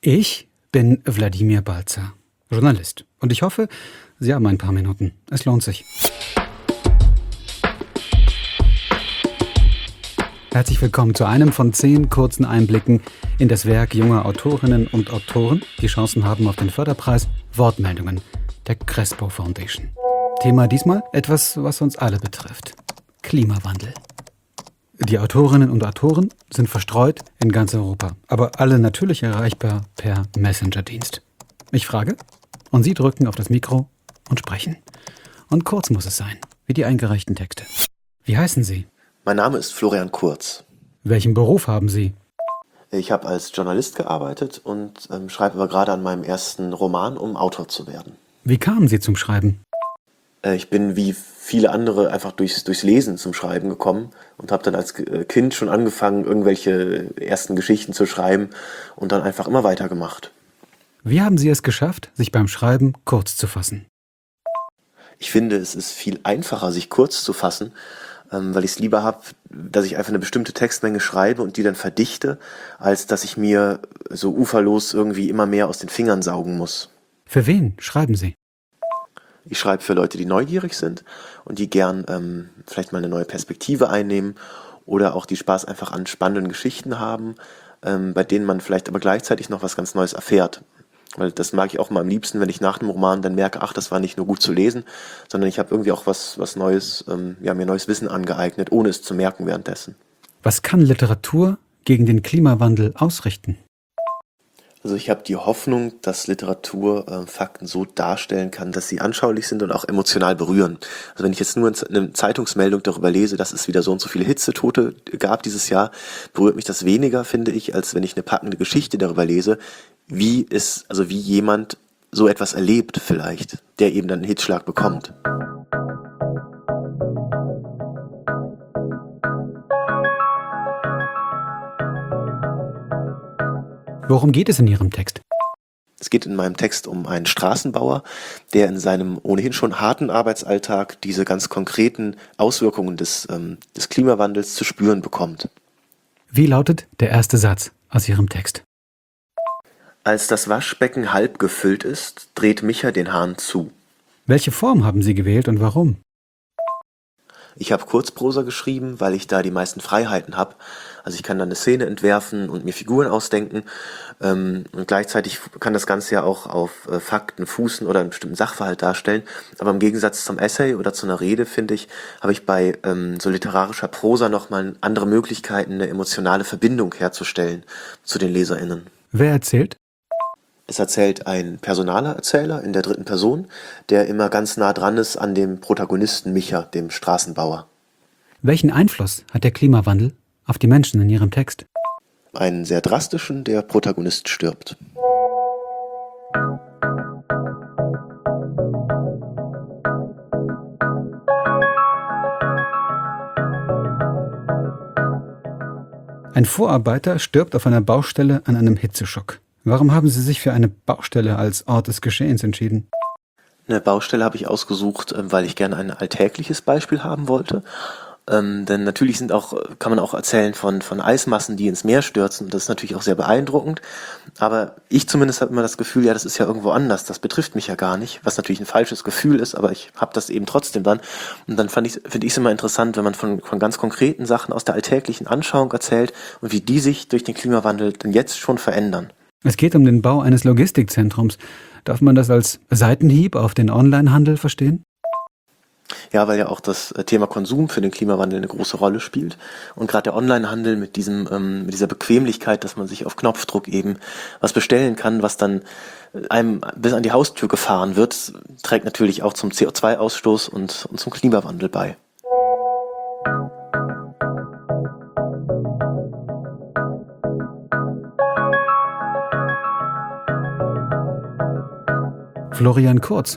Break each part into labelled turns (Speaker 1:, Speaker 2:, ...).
Speaker 1: Ich bin Wladimir Balzer, Journalist. Und ich hoffe, Sie haben ein paar Minuten. Es lohnt sich. Herzlich willkommen zu einem von 10 kurzen Einblicken in das Werk junger Autorinnen und Autoren, die Chancen haben auf den Förderpreis Wortmeldungen der Crespo Foundation. Thema diesmal etwas, was uns alle betrifft: Klimawandel. Die Autorinnen und Autoren sind verstreut in ganz Europa, aber alle natürlich erreichbar per Messenger-Dienst. Ich frage und Sie drücken auf das Mikro und sprechen. Und kurz muss es sein, wie die eingereichten Texte. Wie heißen Sie?
Speaker 2: Mein Name ist Florian Kurz.
Speaker 1: Welchen Beruf haben Sie?
Speaker 2: Ich habe als Journalist gearbeitet und schreibe aber gerade an meinem ersten Roman, um Autor zu werden.
Speaker 1: Wie kamen Sie zum Schreiben?
Speaker 2: Ich bin wie viele andere einfach durchs Lesen zum Schreiben gekommen und habe dann als Kind schon angefangen, irgendwelche ersten Geschichten zu schreiben und dann einfach immer weitergemacht.
Speaker 1: Wie haben Sie es geschafft, sich beim Schreiben kurz zu fassen?
Speaker 2: Ich finde, es ist viel einfacher, sich kurz zu fassen, weil ich es lieber habe, dass ich einfach eine bestimmte Textmenge schreibe und die dann verdichte, als dass ich mir so uferlos irgendwie immer mehr aus den Fingern saugen muss.
Speaker 1: Für wen schreiben Sie?
Speaker 2: Ich schreibe für Leute, die neugierig sind und die gern vielleicht mal eine neue Perspektive einnehmen oder auch die Spaß einfach an spannenden Geschichten haben, bei denen man vielleicht aber gleichzeitig noch was ganz Neues erfährt. Weil das mag ich auch mal am liebsten, wenn ich nach dem Roman dann merke, ach, das war nicht nur gut zu lesen, sondern ich habe irgendwie auch was Neues, mir neues Wissen angeeignet, ohne es zu merken währenddessen.
Speaker 1: Was kann Literatur gegen den Klimawandel ausrichten?
Speaker 2: Also ich habe die Hoffnung, dass Literatur Fakten so darstellen kann, dass sie anschaulich sind und auch emotional berühren. Also wenn ich jetzt nur eine Zeitungsmeldung darüber lese, dass es wieder so und so viele Hitzetote gab dieses Jahr, berührt mich das weniger, finde ich, als wenn ich eine packende Geschichte darüber lese, wie jemand so etwas erlebt vielleicht, der eben dann einen Hitzschlag bekommt.
Speaker 1: Worum geht es in Ihrem Text?
Speaker 2: Es geht in meinem Text um einen Straßenbauer, der in seinem ohnehin schon harten Arbeitsalltag diese ganz konkreten Auswirkungen des Klimawandels zu spüren bekommt.
Speaker 1: Wie lautet der erste Satz aus Ihrem Text?
Speaker 2: Als das Waschbecken halb gefüllt ist, dreht Micha den Hahn zu.
Speaker 1: Welche Form haben Sie gewählt und warum?
Speaker 2: Ich habe Kurzprosa geschrieben, weil ich da die meisten Freiheiten habe. Also ich kann dann eine Szene entwerfen und mir Figuren ausdenken. Und gleichzeitig kann das Ganze ja auch auf Fakten fußen oder einen bestimmten Sachverhalt darstellen. Aber im Gegensatz zum Essay oder zu einer Rede, finde ich, habe ich bei so literarischer Prosa nochmal andere Möglichkeiten, eine emotionale Verbindung herzustellen zu den LeserInnen.
Speaker 1: Wer erzählt?
Speaker 2: Es erzählt ein personaler Erzähler in der dritten Person, der immer ganz nah dran ist an dem Protagonisten Micha, dem Straßenbauer.
Speaker 1: Welchen Einfluss hat der Klimawandel auf die Menschen in Ihrem Text?
Speaker 2: Einen sehr drastischen, der Protagonist stirbt.
Speaker 1: Ein Vorarbeiter stirbt auf einer Baustelle an einem Hitzeschock. Warum haben Sie sich für eine Baustelle als Ort des Geschehens entschieden?
Speaker 2: Eine Baustelle habe ich ausgesucht, weil ich gerne ein alltägliches Beispiel haben wollte. Denn natürlich kann man auch erzählen von Eismassen, die ins Meer stürzen. Das ist natürlich auch sehr beeindruckend. Aber ich zumindest habe immer das Gefühl, ja, das ist ja irgendwo anders. Das betrifft mich ja gar nicht. Was natürlich ein falsches Gefühl ist, aber ich habe das eben trotzdem dann. Und dann finde ich es immer interessant, wenn man von ganz konkreten Sachen aus der alltäglichen Anschauung erzählt und wie die sich durch den Klimawandel denn jetzt schon verändern.
Speaker 1: Es geht um den Bau eines Logistikzentrums. Darf man das als Seitenhieb auf den Onlinehandel verstehen?
Speaker 2: Ja, weil ja auch das Thema Konsum für den Klimawandel eine große Rolle spielt. Und gerade der Onlinehandel mit dieser Bequemlichkeit, dass man sich auf Knopfdruck eben was bestellen kann, was dann einem bis an die Haustür gefahren wird, trägt natürlich auch zum CO2-Ausstoß und zum Klimawandel bei.
Speaker 1: Florian Kurz.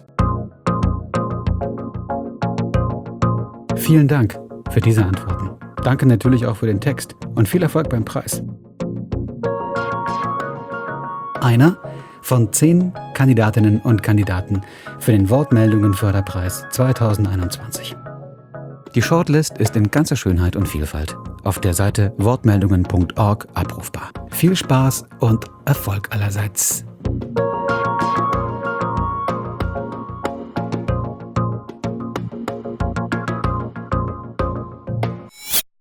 Speaker 1: Vielen Dank für diese Antworten. Danke natürlich auch für den Text und viel Erfolg beim Preis. Einer von 10 Kandidatinnen und Kandidaten für den Wortmeldungen-Förderpreis 2021. Die Shortlist ist in ganzer Schönheit und Vielfalt auf der Seite wortmeldungen.org abrufbar. Viel Spaß und Erfolg allerseits.